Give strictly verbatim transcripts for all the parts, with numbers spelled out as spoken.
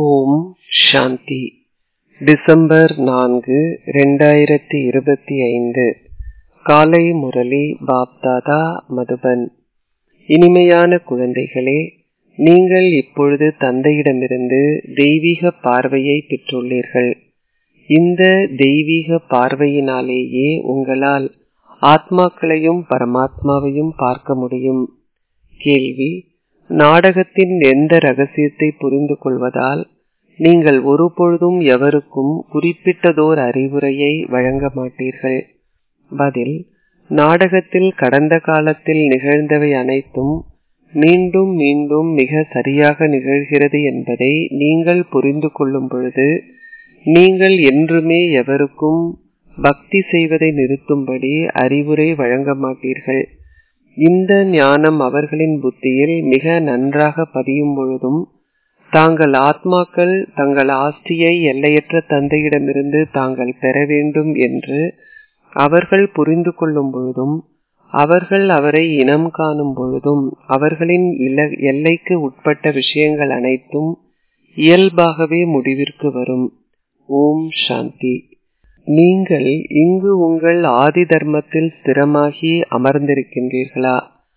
ஓம் சாந்தி. December நான்கு இரண்டாயிரத்தி இருபத்தி ஐந்து. காலை முரளி பாப்தாதா மதுபன். இனிமையான குழந்தைகளே, நீங்கள் இப்பொழுது தந்தையிடமிருந்து தெய்வீக பார்வையை பெற்றுள்ளீர்கள். இந்த தெய்வீக பார்வையினாலேயே உங்களால் ஆத்மாக்களையும் பரமாத்மாவையும் பார்க்க முடியும். கேள்வி: நாடகத்தின் எந்த ரகசியத்தை புரிந்து கொள்வதால் நீங்கள் ஒருபொழுதும் எவருக்கும் குறிப்பிட்டதோர் அறிவுரையை வழங்க மாட்டீர்கள்? பதில்: நாடகத்தில் கடந்த காலத்தில் நிகழ்ந்தவை அனைத்தும் மீண்டும் மீண்டும் மிக சரியாக நிகழ்கிறது என்பதை நீங்கள் புரிந்து கொள்ளும் பொழுது நீங்கள் என்றுமே எவருக்கும் பக்தி செய்வதை நிறுத்தும்படி அறிவுரை வழங்க மாட்டீர்கள். இந்த ஞானம் அவர்களின் புத்தியில் மிக நன்றாக பதியும் பொழுதும் தாங்கள் ஆத்மாக்கள் தங்கள் ஆஸ்தியை எல்லையற்ற தந்தையிடமிருந்து தாங்கள் பெற வேண்டும் என்று அவர்கள் புரிந்து கொள்ளும் பொழுதும் அவர்கள் அவரை இனம் காணும் பொழுதும் அவர்களின் எல்லைக்கு உட்பட்ட விஷயங்கள் அனைத்தும் இயல்பாகவே முடிவிற்கு வரும். ஓம் சாந்தி. நீங்கள் இங்கு உங்கள் ஆதி தர்மத்தில் ஸ்திரமாகி அமர்ந்திருக்கின்றீர்களா?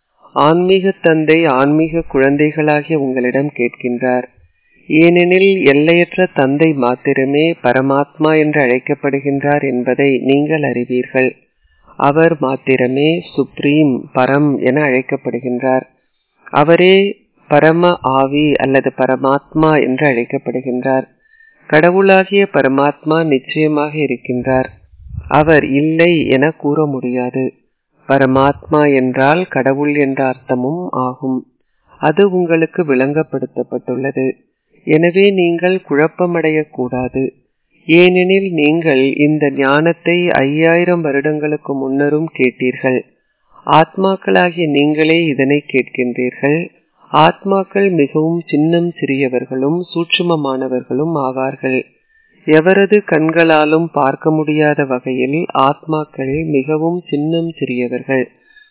ஆன்மீக தந்தை ஆன்மீக குழந்தைகளாகிய உங்களிடம் கேட்கின்றார். ஏனெனில் எல்லையற்ற தந்தை மாத்திரமே பரமாத்மா என்று அழைக்கப்படுகின்றார் என்பதை நீங்கள் அறிவீர்கள். அவர் மாத்திரமே சுப்ரீம் பரம் என அழைக்கப்படுகின்றார். அவரே பரம ஆவி அல்லது பரமாத்மா என்று அழைக்கப்படுகின்றார். கடவுளாகிய பரமாத்மா நிச்சயமாக இருக்கின்றார். அவர் இல்லை என கூற முடியாது. பரமாத்மா என்றால் கடவுள் என்ற அர்த்தமும் ஆகும். அது உங்களுக்கு விளங்கப்படுத்தப்பட்டுள்ளது. எனவே நீங்கள் குழப்பமடையக்கூடாது. ஏனெனில் நீங்கள் இந்த ஞானத்தை ஐயாயிரம் வருடங்களுக்கு முன்னரும் கேட்டீர்கள். ஆத்மாக்களாகிய நீங்களே இதனை கேட்கின்றீர்கள். ஆத்மாக்கள் மிகவும் சின்னம் சிறியவர்களும் சூட்சுமமானவர்களும் ஆவார்கள். எவரது கண்களாலும் பார்க்க முடியாத வகையில் ஆத்மாக்கள் மிகவும் சின்னம் சிறியவர்கள்.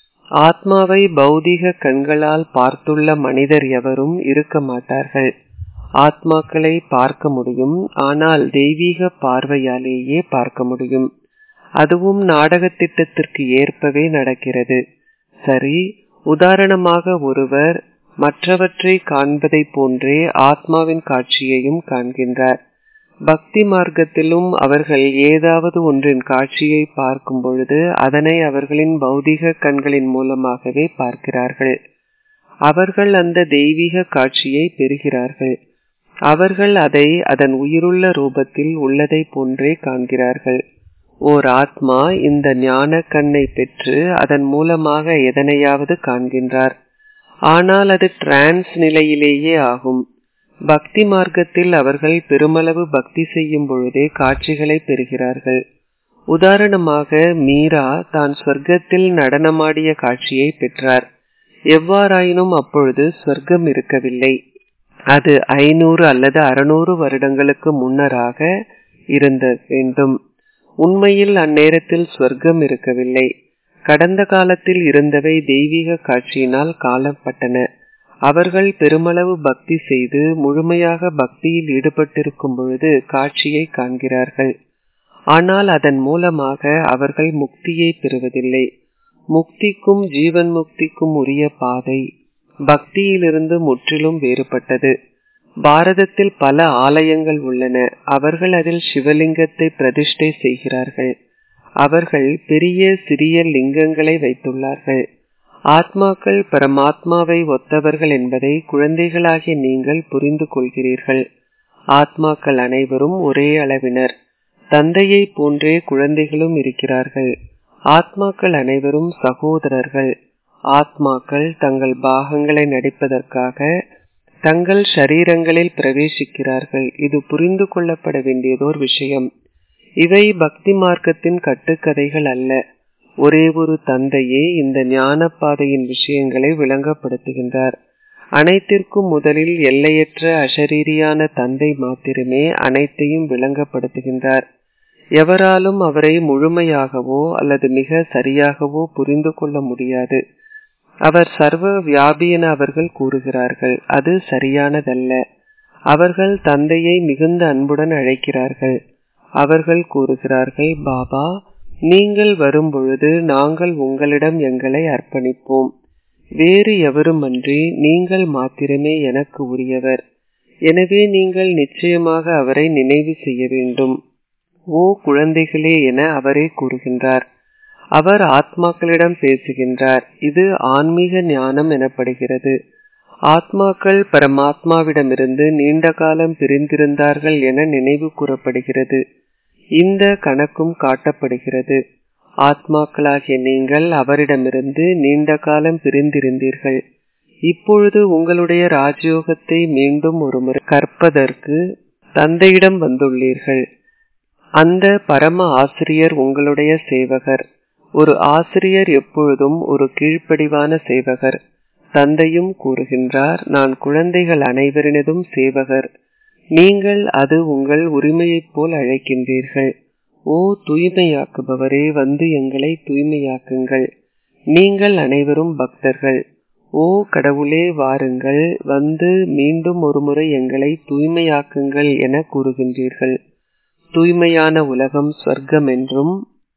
ஆத்மாவை பௌதிக கண்களால் பார்த்துள்ள மனிதர் எவரும் இருக்க மாட்டார்கள். ஆத்மாக்களை பார்க்க முடியும், ஆனால் தெய்வீக பார்வையாலேயே பார்க்க முடியும். அதுவும் நாடக திட்டத்திற்கு ஏற்பவே நடக்கிறது. சரி, உதாரணமாக ஒருவர் மற்றவற்றை காண்பதை போன்றே ஆத்மாவின் காட்சியையும் காண்கின்றார். பக்தி மார்க்கத்திலும் அவர்கள் ஏதாவது ஒன்றின் காட்சியை பார்க்கும் பொழுது அதனை அவர்களின் பௌதிக கண்களின் மூலமாகவே பார்க்கிறார்கள். அவர்கள் அந்த தெய்வீக காட்சியை பெறுகிறார்கள். அவர்கள் அதை அதன் உயிருள்ள ரூபத்தில் உள்ளதை போன்றே காண்கிறார்கள். ஓர் ஆத்மா இந்த ஞான கண்ணை பெற்று அதன் மூலமாக எதனையாவது காண்கின்றார். ஆனால் அது டிரான்ஸ் நிலையிலேயே ஆகும். பக்தி மார்க்கத்தில் அவர்கள் பெருமளவு பக்தி செய்யும் பொழுதே காட்சிகளை பெறுகிறார்கள். உதாரணமாக மீரா தான் ஸ்வர்க்கத்தில் நடனமாடிய காட்சியை பெற்றார். எவ்வாறாயினும் அப்பொழுது ஸ்வர்க்கம் இருக்கவில்லை. அது ஐநூறு அல்லது அறுநூறு வருடங்களுக்கு முன்னராக இருந்த வேண்டும். உண்மையில் அந்நேரத்தில் ஸ்வர்க்கம் இருக்கவில்லை. கடந்த காலத்தில் இருந்தவை தெய்வீக காட்சியினால் காணப்பட்டன. அவர்கள் பெருமளவு பக்தி செய்து முழுமையாக பக்தியில் ஈடுபட்டிருக்கும் பொழுது காட்சியை காண்கிறார்கள். ஆனால் அதன் மூலமாக அவர்கள் முக்தியை பெறுவதில்லை. முக்திக்கும் ஜீவன் முக்திக்கும் உரிய பாதை பக்தியிலிருந்து முற்றிலும் வேறுபட்டது. பாரதத்தில் பல ஆலயங்கள் உள்ளன. அவர்கள் அதில் சிவலிங்கத்தை பிரதிஷ்டை செய்கிறார்கள். அவர்கள் பெரிய சிறிய லிங்கங்களை வைத்துள்ளார்கள். ஆத்மாக்கள் பரமாத்மாவை ஒத்தவர்கள் என்பதை குழந்தைகளாகிய நீங்கள் புரிந்து கொள்கிறீர்கள். ஆத்மாக்கள் அனைவரும் ஒரே அளவினர். தந்தையை போன்றே குழந்தைகளும் இருக்கிறார்கள். ஆத்மாக்கள் அனைவரும் சகோதரர்கள். ஆத்மாக்கள் தங்கள் பாகங்களை நடிப்பதற்காக தங்கள் ஷரீரங்களில் பிரவேசிக்கிறார்கள். இது புரிந்து கொள்ளப்பட வேண்டியதோர் விஷயம். இவை பக்தி மார்க்கத்தின் கட்டுக்கதைகள் அல்ல. ஒரே ஒரு தந்தையே இந்த ஞான பாதையின் விஷயங்களை விளங்கப்படுத்துகின்றார். அனைத்திற்கும் முதலில் எல்லையற்ற அஷரீரியான தந்தை மாத்திரமே அனைத்தையும் விளங்கப்படுத்துகின்றார். எவராலும் அவரை முழுமையாகவோ அல்லது மிக சரியாகவோ புரிந்து கொள்ள முடியாது. அவர் சர்வ வியாபி என அவர்கள் கூறுகிறார்கள். அது சரியானதல்ல. அவர்கள் தந்தையை மிகுந்த அன்புடன் அழைக்கிறார்கள். அவர்கள் கூறுகிறார்கள், பாபா, நீங்கள் வரும்பொழுது நாங்கள் உங்களிடம் எங்களை அர்ப்பணிப்போம். வேறு எவருமன்றி நீங்கள் மாத்திரமே எனக்கு உரியவர். எனவே நீங்கள் நிச்சயமாக அவரை நினைவு செய்ய வேண்டும். ஓ குழந்தைகளே என அவரே கூறுகின்றார். அவர் ஆத்மாக்களிடம் பேசுகின்றார். இது ஆன்மீக ஞானம் எனப்படுகிறது. ஆத்மாக்கள் பரமாத்மாவிடமிருந்து நீண்ட காலம் பிரிந்திருந்தார்கள் என நினைவு கூறப்படுகிறது. இந்த கணக்கும் காட்டப்படுகிறது. ஆத்மாக்களாகிய நீங்கள் அவரிடமிருந்து நீண்ட காலம் பிரிந்திருந்தீர்கள். இப்பொழுது உங்களுடைய ராஜயோகத்தை மீண்டும் ஒருமுறை கற்பதற்கு தந்தையிடம் வந்துள்ளீர்கள். அந்த பரம ஆசிரியர் உங்களுடைய சேவகர். ஒரு ஆசிரியர் எப்பொழுதும் ஒரு கீழ்ப்படிவான சேவகர். தந்தையும் கூறுகின்றார், நான் குழந்தைகள் அனைவரினதும் சேவகர். நீங்கள் அது உங்கள் உரிமையைப் போல் அழைக்கின்றீர்கள். ஓ தூய்மையாக்குபவரே, வந்து எங்களை தூய்மையாக்குங்கள். நீங்கள் அனைவரும் பக்தர்கள். ஓ கடவுளே, வாருங்கள், வந்து மீண்டும் ஒருமுறை எங்களை தூய்மையாக்குங்கள் என கூறுகின்றீர்கள். தூய்மையான உலகம் ஸ்வர்க்கம் என்றும்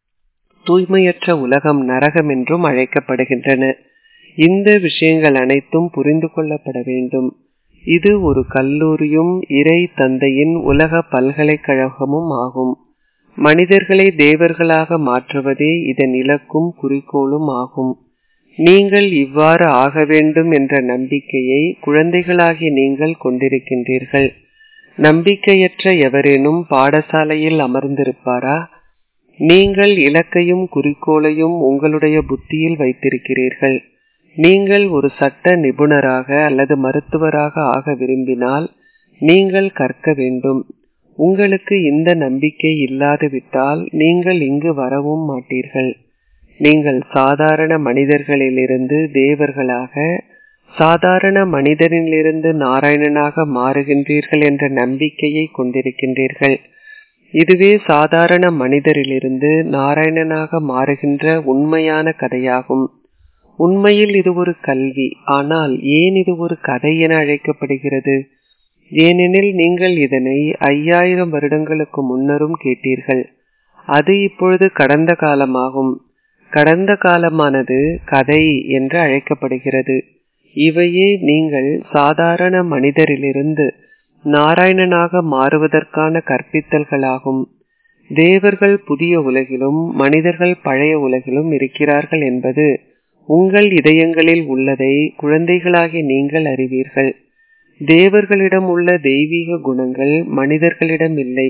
தூய்மையற்ற உலகம் நரகம் என்றும் அழைக்கப்படுகின்றன. இந்த விஷயங்கள் அனைத்தும் புரிந்து கொள்ளப்பட வேண்டும். இது ஒரு கல்லூரியும் இறை தந்தையின் உலக பல்கலைக்கழகமும் ஆகும். மனிதர்களை தேவர்களாக மாற்றுவதே இதன் இலக்கும் குறிக்கோளும் ஆகும். நீங்கள் இவ்வாறு ஆக வேண்டும் என்ற நம்பிக்கையை குழந்தைகளாகிய நீங்கள் கொண்டிருக்கின்றீர்கள். நம்பிக்கையற்ற எவரேனும் பாடசாலையில் அமர்ந்திருப்பாரா? நீங்கள் இலக்கையும் குறிக்கோளையும் உங்களுடைய புத்தியில் வைத்திருக்கிறீர்கள். நீங்கள் ஒரு சட்ட நிபுணராக அல்லது மருத்துவராக ஆக விரும்பினால் நீங்கள் கற்க வேண்டும். உங்களுக்கு இந்த நம்பிக்கை இல்லாது விட்டால் நீங்கள் இங்கு வரவும் மாட்டீர்கள். நீங்கள் சாதாரண மனிதர்களிலிருந்து தேவர்களாக, சாதாரண மனிதனிலிருந்து நாராயணனாக மாறுகின்றீர்கள் என்ற நம்பிக்கையை கொண்டிருக்கின்றீர்கள். இதுவே சாதாரண மனிதரிலிருந்து நாராயணனாக மாறுகின்ற உண்மையான கதையாகும். உண்மையில் இது ஒரு கல்வி. ஆனால் ஏன் இது ஒரு கதை என அழைக்கப்படுகிறது? ஏனெனில் நீங்கள் இதனை ஐயாயிரம் வருடங்களுக்கு முன்னரும் கேட்டீர்கள். அது இப்பொழுது கடந்த காலமாகும். கடந்த காலமானது கதை என்று அழைக்கப்படுகிறது. இவையே நீங்கள் சாதாரண மனிதரிலிருந்து நாராயணனாக மாறுவதற்கான கற்பித்தல்களாகும். தேவர்கள் புதிய உலகிலும் மனிதர்கள் பழைய உலகிலும் இருக்கிறார்கள் என்பது உங்கள் இதயங்களில் உள்ளதை குழந்தைகளாகிய நீங்கள் அறிவீர்கள். தேவர்களிடம் உள்ள தெய்வீக குணங்கள் மனிதர்களிடம் இல்லை.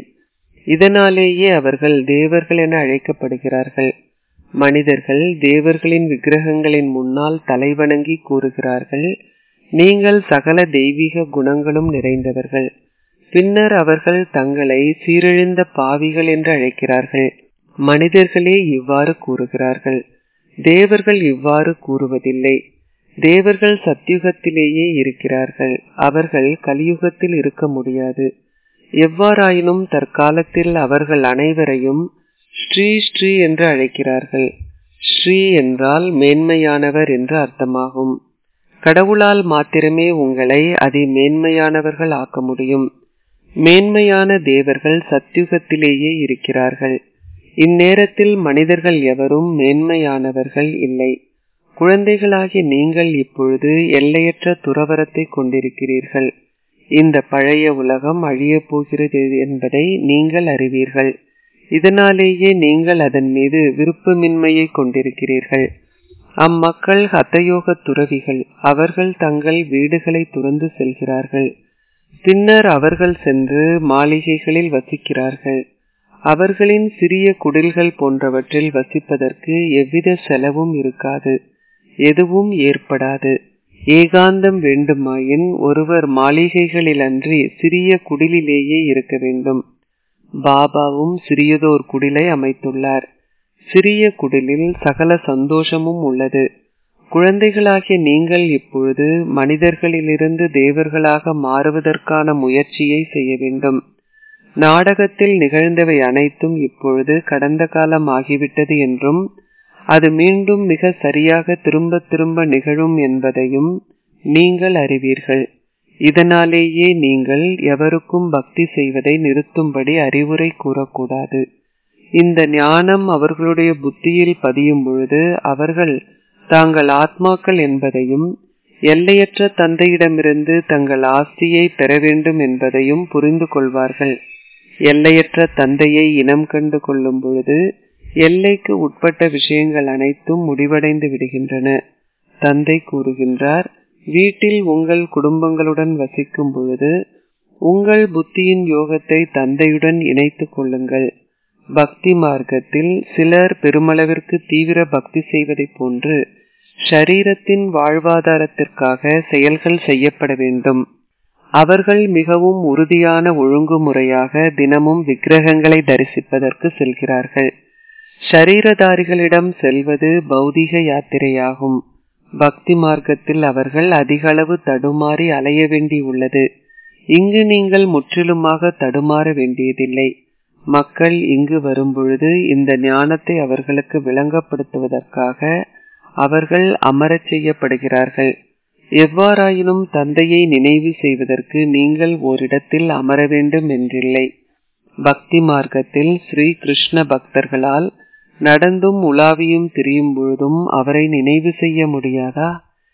இதனாலேயே அவர்கள் தேவர்கள் என அழைக்கப்படுகிறார்கள். மனிதர்கள் தேவர்களின் விக்கிரகங்களின் முன்னால் தலைவணங்கி கூறுகிறார்கள், நீங்கள் சகல தெய்வீக குணங்களும் நிறைந்தவர்கள். பின்னர் அவர்கள் தங்களை சீரழிந்த பாவிகள் என்று அழைக்கிறார்கள். மனிதர்களே இவ்வாறு கூறுகிறார்கள். தேவர்கள் இவ்வாறு கூறுவதில்லை. தேவர்கள் சத்யுகத்திலேயே இருக்கிறார்கள். அவர்கள் கலியுகத்தில் இருக்க முடியாது. எவ்வாறாயினும் தற்காலத்தில் அவர்கள் அனைவரையும் ஸ்ரீ ஸ்ரீ என்று அழைக்கிறார்கள். ஸ்ரீ என்றால் மேன்மையானவர் என்று அர்த்தமாகும். கடவுளால் மாத்திரமே உங்களை அதி மேன்மையானவர்கள் ஆக்க முடியும். மேன்மையான தேவர்கள் சத்யுகத்திலேயே இருக்கிறார்கள். இந்நேரத்தில் மனிதர்கள் எவரும் மேன்மையானவர்கள் இல்லை. குழந்தைகளாகிய நீங்கள் இப்பொழுது எல்லையற்ற துறவரத்தை கொண்டிருக்கிறீர்கள். இந்த பழைய உலகம் அழியப் போகிறது என்பதை நீங்கள் அறிவீர்கள். இதனாலேயே நீங்கள் அதன் மீது விருப்பமின்மையை கொண்டிருக்கிறீர்கள். அம்மக்கள் ஹதயோக துறவிகள். அவர்கள் தங்கள் வீடுகளை துறந்து செல்கிறார்கள். பின்னர் அவர்கள் சென்று மாளிகைகளில் வசிக்கிறார்கள். அவர்களின் சிறிய குடில்கள் போன்றவற்றில் வசிப்பதற்கு எவ்வித செலவும் இருக்காது. எதுவும் ஏற்படாது. ஏகாந்தம் வேண்டுமாயின் ஒருவர் மாளிகைகளில் அன்றி சிறிய குடிலிலேயே இருக்க வேண்டும். பாபாவும் சிறியதோர் குடிலை அமைத்துள்ளார். சிறிய குடிலில் சகல சந்தோஷமும் உள்ளது. குழந்தைகளாகிய நீங்கள் இப்பொழுது மனிதர்களிலிருந்து தேவர்களாக மாறுவதற்கான முயற்சியை செய்ய வேண்டும். நாடகத்தில் நிகழ்ந்தவை அனைத்தும் இப்பொழுது கடந்த காலம் ஆகிவிட்டது என்றும் அது மீண்டும் மிக சரியாக திரும்ப திரும்ப நிகழும் என்பதையும் நீங்கள் அறிவீர்கள். இதனாலேயே நீங்கள் எவருக்கும் பக்தி செய்வதை நிறுத்தும்படி அறிவுரை கூறக்கூடாது. இந்த ஞானம் அவர்களுடைய புத்தியில் பதியும் பொழுது அவர்கள் தாங்கள் ஆத்மாக்கள் என்பதையும் எல்லையற்ற தந்தையிடமிருந்து தங்கள் ஆஸ்தியை பெற வேண்டும் என்பதையும் புரிந்து கொள்வார்கள். எல்லையற்ற தந்தையை இனம் கண்டு கொள்ளும் பொழுது எல்லைக்கு உட்பட்ட விஷயங்கள் அனைத்தும் முடிவடைந்து விடுகின்றன. தந்தை கூறுகின்றார், வீட்டில் உங்கள் குடும்பங்களுடன் வசிக்கும் பொழுது உங்கள் புத்தியின் யோகத்தை தந்தையுடன் இணைத்துக் கொள்ளுங்கள். பக்தி மார்க்கத்தில் சிலர் பெருமளவிற்கு தீவிர பக்தி செய்வதை போன்று ஷரீரத்தின் வாழ்வாதாரத்திற்காக செயல்கள் செய்யப்பட வேண்டும். அவர்கள் மிகவும் உறுதியான ஒழுங்குமுறையாக தினமும் விக்கிரகங்களை தரிசிப்பதற்கு செல்கிறார்கள். ஷரீரதாரிகளிடம் செல்வது பௌதீக யாத்திரையாகும். பக்தி மார்க்கத்தில் அவர்கள் அதிக அளவு தடுமாறி அலைய வேண்டி உள்ளது. இங்கு நீங்கள் முற்றிலுமாக தடுமாற வேண்டியதில்லை. மக்கள் இங்கு வரும்பொழுது இந்த ஞானத்தை அவர்களுக்கு விளங்கப்படுத்துவதற்காக அவர்கள் அமரச் செய்யப்படுகிறார்கள். எவ்வாறாயினும் தந்தையை நினைவு செய்வதற்கு நீங்கள் ஓரிடத்தில் அமர வேண்டும் என்றில்லை. பக்தி மார்க்கத்தில் ஸ்ரீ கிருஷ்ண பக்தர்களால் நடந்தும் உலாவியும் திரியும் பொழுதும் அவரை நினைவு செய்ய முடியாதா?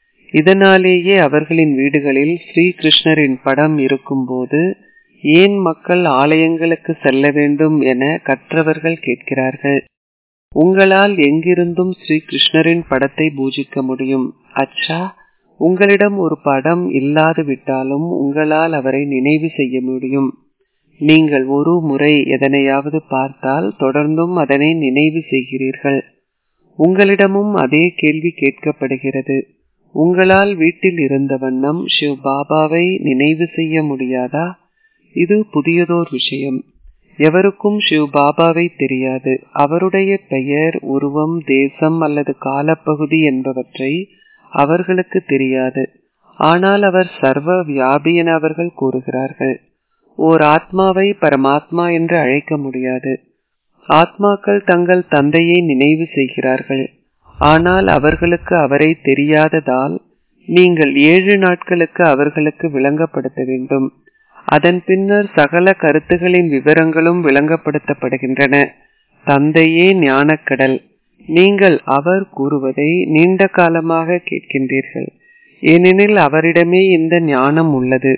இதனாலேயே அவர்களின் வீடுகளில் ஸ்ரீ கிருஷ்ணரின் படம் இருக்கும் போது ஏன் மக்கள் ஆலயங்களுக்கு செல்ல வேண்டும் என கற்றவர்கள் கேட்கிறார்கள். உங்களால் எங்கிருந்தும் ஸ்ரீ கிருஷ்ணரின் படத்தை பூஜிக்க முடியும். அச்சா, உங்களிடம் ஒரு படம் இல்லாது விட்டாலும் உங்களால் அவரை நினைவு செய்ய முடியும். நீங்கள் ஒரு முறை எதனையாவது பார்த்தால் தொடர்ந்தும் அதனை நினைவு செய்கிறீர்கள். உங்களிடமும் அதே கேள்வி கேட்கப்படுகிறது. உங்களால் வீட்டில் இருந்த வண்ணம் சிவ் பாபாவை நினைவு செய்ய முடியாதா? இது புதியதோர் விஷயம். எவருக்கும் சிவ் பாபாவை தெரியாது. அவருடைய பெயர், உருவம், தேசம் அல்லது காலப்பகுதி என்பவற்றை அவர்களுக்கு தெரியாது. ஆனால் அவர் சர்வ வியாபி என அவர்கள் கூறுகிறார்கள். ஓர் ஆத்மாவை பரமாத்மா என்று அழைக்க முடியாது. ஆத்மாக்கள் தங்கள் தந்தையை நினைவு செய்கிறார்கள். ஆனால் அவர்களுக்கு அவரை தெரியாததால் நீங்கள் ஏழு நாட்களுக்கு அவர்களுக்கு விளங்கப்படுத்த வேண்டும். அதன் பின்னர் சகல கருத்துகளின் விவரங்களும் விளங்கப்படுத்தப்படுகின்றன. தந்தையே ஞானக்கடல். நீங்கள் அவர் கூறுவதை நீண்ட காலமாக கேட்கின்றீர்கள். ஏனெனில் அவரிடமே இந்த ஞானம் உள்ளது.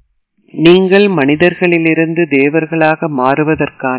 நீங்கள் மனிதர்களிலிருந்து தேவர்களாக மாறுவதற்கான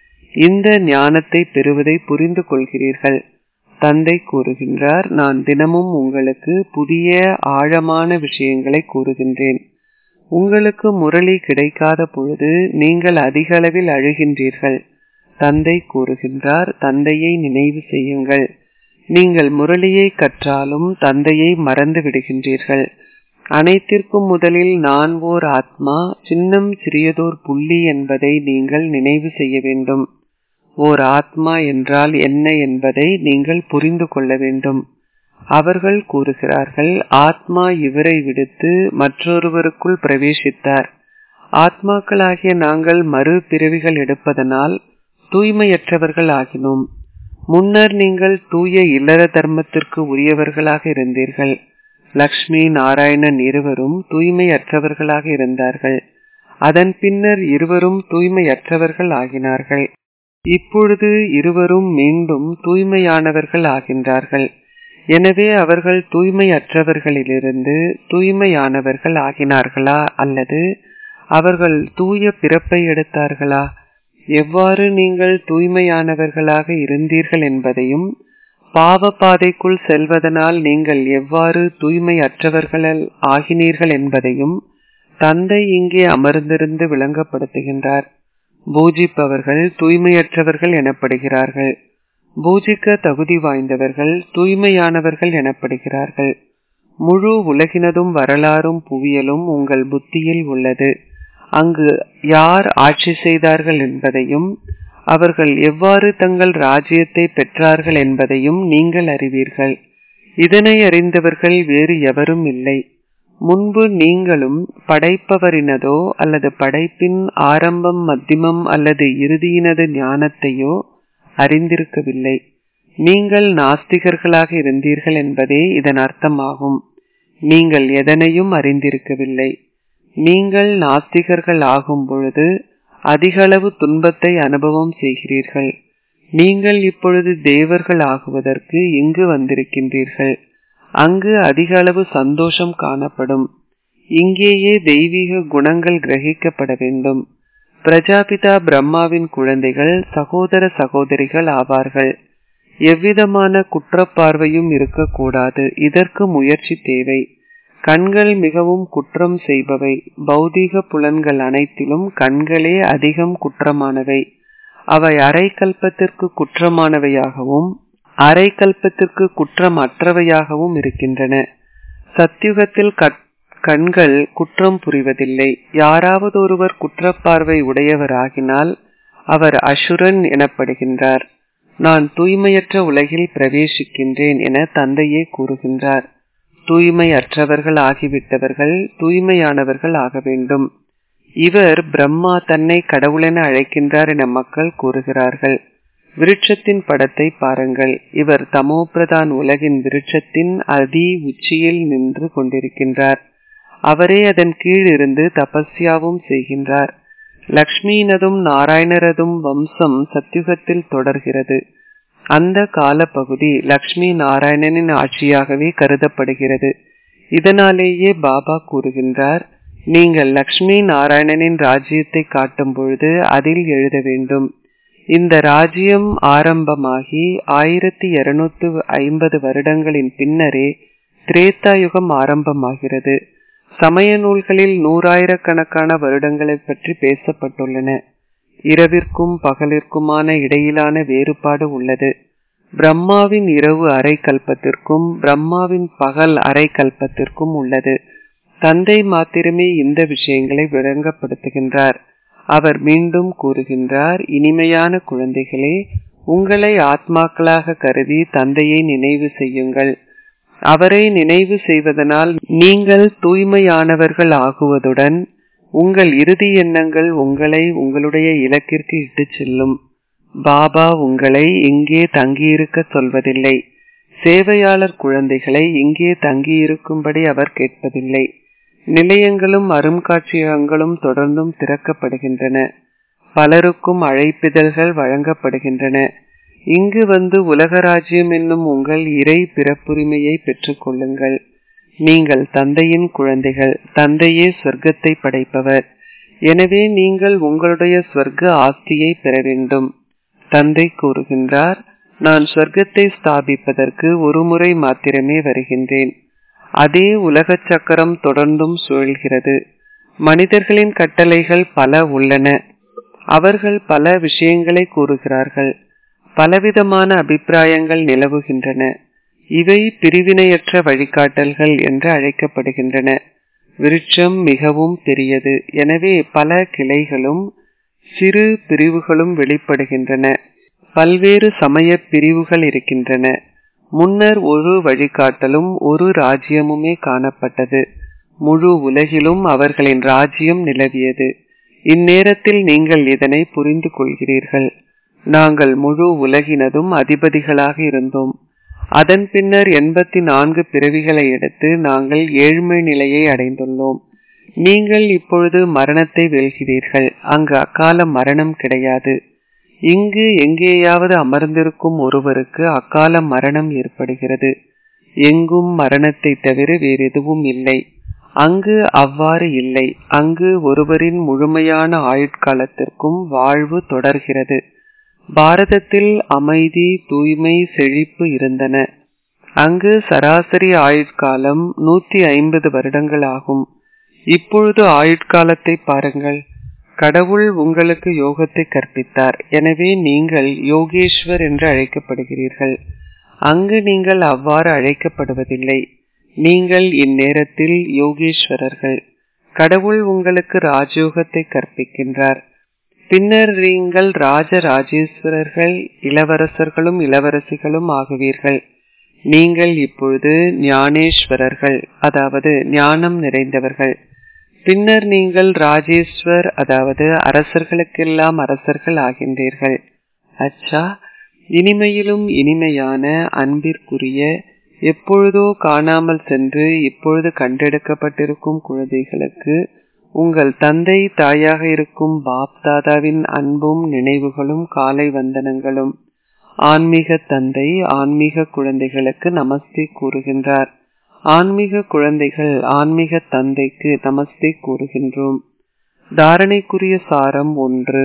இந்த ஞானத்தை பெறுவதை புரிந்து கொள்கிறீர்கள். தந்தை கூறுகின்றார், நான் தினமும் உங்களுக்கு புதிய ஆழமான விஷயங்களை கூறுகின்றேன். உங்களுக்கு முரளி கிடைக்காத பொழுது நீங்கள் அதிக அளவில் அழுகின்றீர்கள். தந்தை கூறுகின்றார், தந்தையை நினைவு செய்யுங்கள். நீங்கள் முரளியை கற்றாலும் தந்தையை மறந்து விடுகின்றீர்கள். அனைத்திற்கும் முதலில் நான் ஓர் ஆத்மா, சின்னம் சிறியதோர் புள்ளி என்பதை நீங்கள் நினைவு செய்ய வேண்டும். ஓர் ஆத்மா என்றால் என்ன என்பதை நீங்கள் புரிந்து கொள்ள வேண்டும். அவர்கள் கூறுகிறார்கள், ஆத்மா இவரை விடுத்து மற்றொருவருக்குள் பிரவேசித்தார். ஆத்மாக்களாகிய நாங்கள் மறு பிறவிகள் எடுப்பதனால் தூய்மையற்றவர்கள் ஆகினோம். முன்னர் நீங்கள் தூய இல்லற தர்மத்திற்கு உரியவர்களாக இருந்தீர்கள். லக்ஷ்மி நாராயணன் இருவரும் தூய்மையற்றவர்களாக இருந்தார்கள். அதன் பின்னர் இருவரும் தூய்மையற்றவர்கள் ஆகினார்கள். இப்பொழுது இருவரும் மீண்டும் தூய்மையானவர்கள் ஆகின்றார்கள். எனவே அவர்கள் தூய்மையற்றவர்களிலிருந்து தூய்மையானவர்கள் ஆகினார்களா அல்லது அவர்கள் தூய பிறப்பை எடுத்தார்களா? எவ்வாறு நீங்கள் தூய்மையானவர்களாக இருந்தீர்கள் என்பதையும் பாவ பாதைக்குள் செல்வதனால் நீங்கள் எவ்வாறு தூய்மையற்றவர்கள் ஆகினீர்கள் என்பதையும் தந்தை இங்கே அமர்ந்திருந்து விளங்கப்படுத்துகின்றார். பூஜிப்பவர்கள் தூய்மையற்றவர்கள் எனப்படுகிறார்கள். பூஜிக்க தகுதி வாய்ந்தவர்கள் தூய்மையானவர்கள் எனப்படுகிறார்கள். முழு உலகினதும் வரலாறும் புவியலும் உங்கள் புத்தியில் உள்ளது. அங்கு யார் ஆட்சி செய்தார்கள் என்பதையும் அவர்கள் எவ்வாறு தங்கள் ராஜ்யத்தை பெற்றார்கள் என்பதையும் நீங்கள் அறிவீர்கள். இதனை அறிந்தவர்கள் வேறு எவரும் இல்லை. முன்பு நீங்களும் படைப்பவரினதோ அல்லது படைப்பின் ஆரம்பம், மத்தியமம் அல்லது இறுதியினது ஞானத்தையோ அறிந்திருக்கவில்லை. நீங்கள் நாஸ்திகர்களாக இருந்தீர்கள் என்பதே இதன் அர்த்தமாகும். நீங்கள் எதனையும் அறிந்திருக்கவில்லை. நீங்கள் நாஸ்திகர்கள் ஆகும் பொழுது அதிகளவு துன்பத்தை அனுபவம் செய்கிறீர்கள். நீங்கள் இப்பொழுது தேவர்கள் ஆகுவதற்கு இங்கு வந்திருக்கின்றீர்கள். அங்கு அதிக அளவு சந்தோஷம் காணப்படும். இங்கேயே தெய்வீக குணங்கள் கிரகிக்கப்பட வேண்டும். பிரஜாபிதா பிரம்மாவின் குழந்தைகள் சகோதர சகோதரிகள் ஆவார்கள். எவ்விதமான குற்றப்பார்வையும் இருக்கக்கூடாது. இதற்கு முயற்சி தேவை. கண்கள் மிகவும் குற்றம் செய்பவை. பௌதீக புலன்கள் அனைத்திலும் கண்களே அதிகம் குற்றமானவை. அவை அரை கல்பத்திற்கு குற்றமானவையாகவும் அரை கல்பத்திற்கு குற்றமற்றவையாகவும் இருக்கின்றன. சத்யுகத்தில் கண்கள் குற்றம் புரிவதில்லை. யாராவது ஒருவர் குற்றப்பார்வை உடையவராகினால் அவர் அசுரன் எனப்படுகின்றார். நான் தூய்மையற்ற உலகில் பிரவேசிக்கின்றேன் என தந்தையே கூறுகின்றார். தூய்மையற்றவர்கள் ஆகிவிட்டவர்கள் தூய்மையானவர்கள் ஆக வேண்டும். இவர் பிரம்மா தன்னை கடவுளென அழைக்கின்றார் என மக்கள் கூறுகிறார்கள். விருட்சத்தின் படத்தை பாருங்கள். இவர் தமோபிரதான் உலகின் விருட்சத்தின் அதி உச்சியில் நின்று கொண்டிருக்கின்றார். அவரே அதன் கீழ் இருந்து தபஸ்யாவும் செய்கின்றார். லக்ஷ்மியினதும் நாராயணரதும் வம்சம் சத்யுகத்தில் தொடர்கிறது. அந்த கால பகுதி லக்ஷ்மி நாராயணனின் ஆட்சியாகவே கருதப்படுகிறது. இதனாலேயே பாபா கூறுகின்றார், நீங்கள் லக்ஷ்மி நாராயணனின் ராஜ்யத்தை காட்டும் பொழுது அதில் எழுத வேண்டும். இந்த ராஜ்யம் ஆரம்பமாகி ஆயிரத்தி இருநூத்தி ஐம்பது வருடங்களின் பின்னரே திரேதாயுகம் ஆரம்பமாகிறது. சமய நூல்களில் நூறாயிரக்கணக்கான வருடங்களை பற்றி பேசப்பட்டுள்ளன. இரவிற்கும் பகலிற்குமான இடையிலான வேறுபாடு உள்ளது. பிரம்மாவின் இரவு அரை கல்பத்திற்கும் பிரம்மாவின் பகல் அரை கல்பத்திற்கும் உள்ளது. தந்தை மாத்திரமே இந்த விஷயங்களை விளங்கப்படுத்துகின்றார். அவர் மீண்டும் கூறுகின்றார், இனிமையான குழந்தைகளே, உங்களை ஆத்மாக்களாக கருதி தந்தையை நினைவு செய்யுங்கள். அவரை நினைவு செய்வதனால் நீங்கள் தூய்மையானவர்கள் ஆகுவதுடன் உங்கள் இறுதி எண்ணங்கள் உங்களை உங்களுடைய இலக்கிற்கு இட்டு செல்லும். பாபா உங்களை இங்கே தங்கியிருக்க சொல்வதில்லை. சேவையாளர் குழந்தைகளை இங்கே தங்கியிருக்கும்படி அவர் கேட்பதில்லை. நிலையங்களும் அருங்காட்சியகங்களும் தொடர்ந்தும் திறக்கப்படுகின்றன. பலருக்கும் அழைப்பிதழ்கள் வழங்கப்படுகின்றன. இங்கு வந்து உலகராஜ்யம் என்னும் உங்கள் இறை பிறப்புரிமையை பெற்றுக் கொள்ளுங்கள். நீங்கள் தந்தையின் குழந்தைகள். தந்தையே சொர்க்கத்தை படைப்பவர். எனவே நீங்கள் உங்களுடைய சொர்க்க ஆஸ்தியை பெற வேண்டும். தந்தை கூறுகின்றார், நான் சொர்க்கத்தை ஸ்தாபிப்பதற்கு ஒரு முறை மாத்திரமே வருகின்றேன். அதே உலக சக்கரம் தொடர்ந்தும் சுழல்கிறது. மனிதர்களின் கட்டளைகள் பல உள்ளன. அவர்கள் பல விஷயங்களை கூறுகிறார்கள். பலவிதமான அபிப்பிராயங்கள் நிலவுகின்றன. இவை பிரிவினையற்ற வழிகாட்டல்கள் என்று அழைக்கப்படுகின்றன. விருட்சம் மிகவும் பெரியது. எனவே பல கிளைகளும் சிறு பிரிவுகளும் வெளிப்படுகின்றன. பல்வேறு சமய பிரிவுகள் இருக்கின்றன. முன்னர் ஒரு வழிகாட்டலும் ஒரு ராஜ்யமுமே காணப்பட்டது. முழு உலகிலும் அவர்களின் ராஜ்யம் நிலவியது. இந்நேரத்தில் நீங்கள் இதனை புரிந்து கொள்கிறீர்கள். நாங்கள் முழு உலகினதும் அதிபதிகளாக இருந்தோம். அதன் பின்னர் எண்பத்தி நான்கு பிறவிகளை எடுத்து நாங்கள் ஏழ்மை நிலையை அடைந்துள்ளோம். நீங்கள் இப்பொழுது மரணத்தை வெல்கிறீர்கள். அங்கு அக்கால மரணம் கிடையாது. இங்கு எங்கேயாவது அமர்ந்திருக்கும் ஒருவருக்கு அக்கால மரணம் ஏற்படுகிறது. எங்கும் மரணத்தை தவிர வேறு எதுவும் இல்லை. அங்கு அவ்வாறு இல்லை. அங்கு ஒருவரின் முழுமையான ஆயுட்காலத்திற்கும் வாழ்வு தொடர்கிறது. பாரதத்தில் அமைதி, தூய்மை, செழிப்பு இருந்தன. அங்கு சராசரி ஆயுட்காலம் நூத்தி ஐம்பது வருடங்கள் ஆகும். இப்பொழுது ஆயுட்காலத்தை பாருங்கள். கடவுள் உங்களுக்கு யோகத்தை கற்பித்தார். எனவே நீங்கள் யோகேஸ்வர் என்று அழைக்கப்படுகிறீர்கள். அங்கு நீங்கள் அவ்வாறு அழைக்கப்படுவதில்லை. நீங்கள் இந்நேரத்தில் யோகேஸ்வரர்கள். கடவுள் உங்களுக்கு ராஜயோகத்தை கற்பிக்கின்றார். பின்னர் நீங்கள் ராஜ ராஜேஸ்வரர்கள், இளவரசர்களும் இளவரசிகளும் ஆகுவீர்கள். நீங்கள் இப்பொழுது ஞானேஸ்வரர்கள், அதாவது ஞானம் நிறைந்தவர்கள். பின்னர் நீங்கள் ராஜேஸ்வர், அதாவது அரசர்களுக்கெல்லாம் அரசர்கள் ஆகின்றீர்கள். அச்சா, இனிமையிலும் இனிமையான அன்பிற்குரிய, எப்பொழுதோ காணாமல் சென்று இப்பொழுது கண்டெடுக்கப்பட்டிருக்கும் குழந்தைகளுக்கு உங்கள் தந்தை தாயாக இருக்கும் பாப் தாதாவின் அன்பும் நினைவுகளும் காலை வந்தனங்களும். ஆன்மீக தந்தை ஆன்மீக குழந்தைகளுக்கு நமஸ்தே கூறுகின்றார். ஆன்மீக குழந்தைகள் ஆன்மீக தந்தைக்கு நமஸ்தே கூறுகின்றோம். தாரணைக்குரிய சாரம் ஒன்று.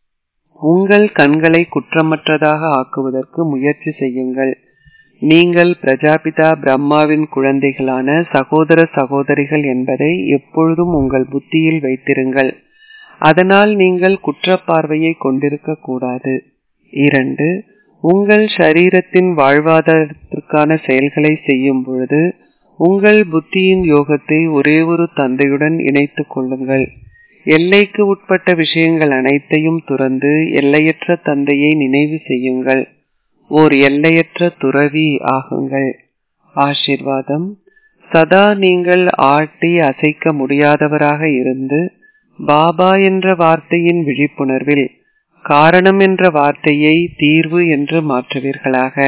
உங்கள் கண்களை குற்றமற்றதாக ஆக்குவதற்கு முயற்சி செய்யுங்கள். நீங்கள் பிரஜாபிதா பிரம்மாவின் குழந்தைகளான சகோதர சகோதரிகள் என்பதை எப்பொழுதும் உங்கள் புத்தியில் வைத்திருங்கள். அதனால் நீங்கள் குற்றப்பார்வையை கொண்டிருக்க கூடாது. இரண்டு. உங்கள் ஷரீரத்தின் வாழ்வாதாரத்திற்கான செயல்களை செய்யும் பொழுது உங்கள் புத்தியின் யோகத்தை ஒரே ஒரு தந்தையுடன் இணைத்துக் கொள்ளுங்கள். எல்லைக்கு உட்பட்ட விஷயங்கள் அனைத்தையும் துறந்து எல்லையற்ற தந்தையை நினைவு செய்யுங்கள். ஓர் எல்லையற்ற துறவி ஆகுங்கள். ஆசீர்வாதம். சதா நீங்கள் ஆட்டி அசைக்க முடியாதவராக இருந்து பாபா என்ற வார்த்தையின் விழிப்புணர்வில் காரணம் என்ற வார்த்தையை தீர்வு என்று மாற்றுவீர்களாக.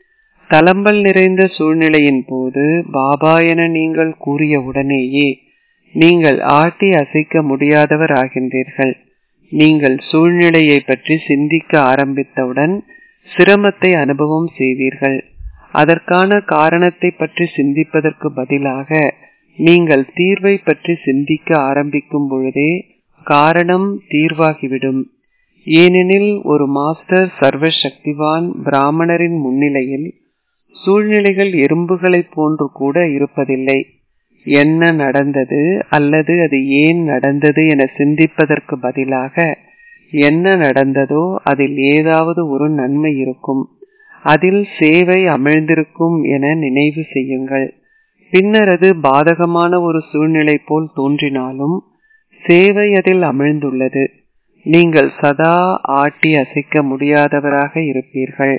தளம்பல் நிறைந்த சூழ்நிலையின் போது பாபா என நீங்கள் கூறிய உடனேயே நீங்கள் ஆட்டி அசைக்க முடியாதவர் ஆகின்றீர்கள். நீங்கள் சூழ்நிலையை பற்றி சிந்திக்க ஆரம்பித்தவுடன் சிரமத்தை அனுபவம் செய்வீர்கள். அதற்கான காரணத்தை பற்றி சிந்திப்பதற்கு பதிலாக நீங்கள் தீர்வை பற்றி சிந்திக்க ஆரம்பிக்கும் பொழுதே காரணம் தீர்வாகிவிடும். ஏனெனில் ஒரு மாஸ்டர் சர்வ சக்திவான் பிராமணரின் முன்னிலையில் சூழ்நிலைகள் எறும்புகளைப் போன்று கூட இருப்பதில்லை. என்ன நடந்தது அல்லது அது ஏன் நடந்தது என சிந்திப்பதற்கு பதிலாக என்ன நடந்ததோ அதில் ஏதாவது ஒரு நன்மை இருக்கும், அதில் சேவை அமிழ்ந்திருக்கும் என நினைவு செய்யுங்கள். பின்னர் அது பாதகமான ஒரு சூழ்நிலை போல் தோன்றினாலும் சேவை அதில் அமிழ்ந்துள்ளது. நீங்கள் சதா ஆட்டி அசைக்க முடியாதவராக இருப்பீர்கள்.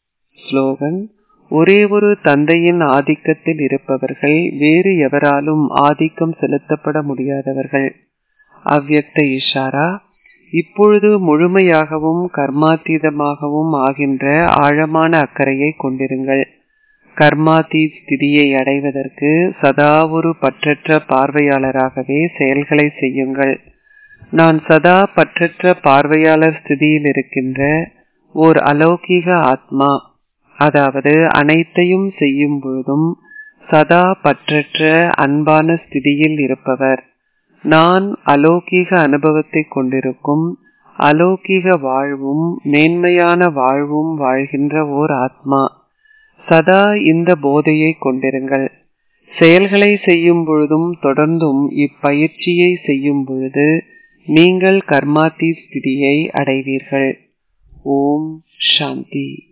ஸ்லோகன். ஒரே ஒரு தந்தையின் ஆதிக்கத்தில் இருப்பவர்கள் வேறு எவராலும் ஆதிக்கம் செலுத்தப்பட முடியாதவர்கள். அவ்யக்த இஷாரா. இப்பொழுது முழுமையாகவும் கர்மாத்தீதமாகவும் ஆகின்ற ஆழமான அக்கறையை கொண்டிருங்கள். கர்மாத்தீத் ஸ்திதியை அடைவதற்கு சதா ஒரு பற்றற்ற பார்வையாளராகவே செயல்களை செய்யுங்கள். நான் சதா பற்றற்ற பார்வையாளர் ஸ்திதியில் இருக்கின்ற ஓர் அலௌகீக ஆத்மா, அதாவது அனைத்தையும் செய்யும் பொழுதும் சதா பற்றற்ற அன்பான ஸ்திதியில் இருப்பவர். நான் அலௌகீக அனுபவத்தை கொண்டிருக்கும் அலௌகீக வாழ்வும் மேன்மையான வாழ்வும் வாழ்கின்ற ஓர் ஆத்மா. சதா இந்த போதையை கொண்டிருங்கள். செயல்களை செய்யும் பொழுதும் தொடர்ந்தும் இப்பயிற்சியை செய்யும் பொழுது நீங்கள் கர்மாத்தீத் ஸ்திதியை அடைவீர்கள். ஓம் சாந்தி.